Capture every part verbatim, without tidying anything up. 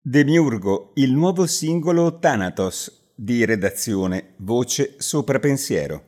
Demiurgo, il nuovo singolo Thanatos, di redazione Voce Sopra Pensiero.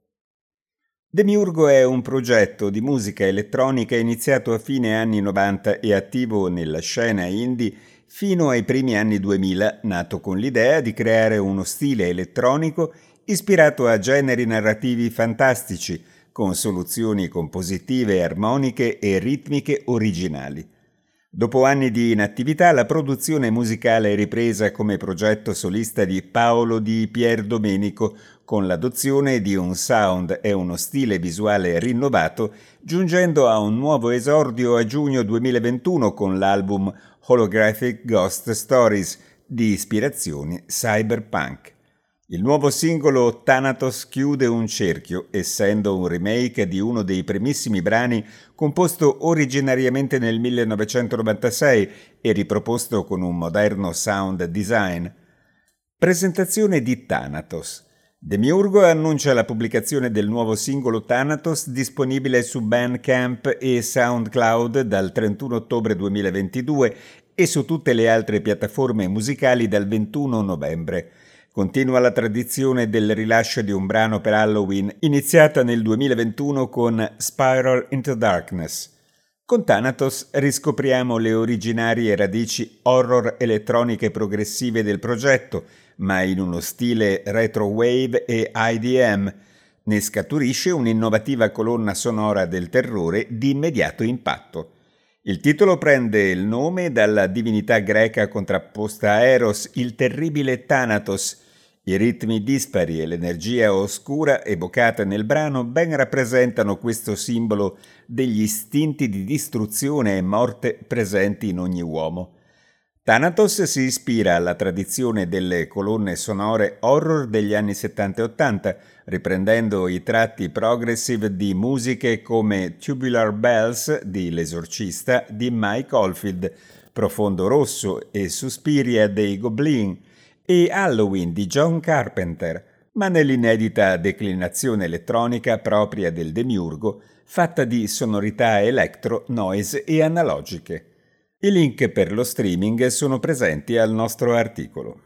Demiurgo è un progetto di musica elettronica iniziato a fine anni novanta e attivo nella scena indie fino ai primi anni duemila, nato con l'idea di creare uno stile elettronico ispirato a generi narrativi fantastici, con soluzioni compositive, armoniche e ritmiche originali. Dopo anni di inattività, la produzione musicale è ripresa come progetto solista di Paolo Di Pierdomenico, con l'adozione di un sound e uno stile visuale rinnovato, giungendo a un nuovo esordio a giugno duemilaventuno con l'album Holographic Ghost Stories, di ispirazioni cyberpunk. Il nuovo singolo Thanatos chiude un cerchio, essendo un remake di uno dei primissimi brani composto originariamente nel millenovecentonovantasei e riproposto con un moderno sound design. Presentazione di Thanatos. Demiurgo annuncia la pubblicazione del nuovo singolo Thanatos, disponibile su Bandcamp e SoundCloud dal trentuno ottobre duemilaventidue e su tutte le altre piattaforme musicali dal ventuno novembre. Continua la tradizione del rilascio di un brano per Halloween, iniziata nel duemilaventuno con Spiral into Darkness. Con Thanatos riscopriamo le originarie radici horror elettroniche progressive del progetto, ma in uno stile retro wave e I D M. Ne scaturisce un'innovativa colonna sonora del terrore di immediato impatto. Il titolo prende il nome dalla divinità greca contrapposta a Eros, il terribile Thanatos. I ritmi dispari e l'energia oscura evocata nel brano ben rappresentano questo simbolo degli istinti di distruzione e morte presenti in ogni uomo. Thanatos si ispira alla tradizione delle colonne sonore horror degli anni settanta e ottanta, riprendendo i tratti progressive di musiche come Tubular Bells di L'Esorcista di Mike Oldfield, Profondo Rosso e Suspiria dei Goblin, e Halloween di John Carpenter, ma nell'inedita declinazione elettronica propria del Demiurgo, fatta di sonorità electro, noise e analogiche. I link per lo streaming sono presenti al nostro articolo.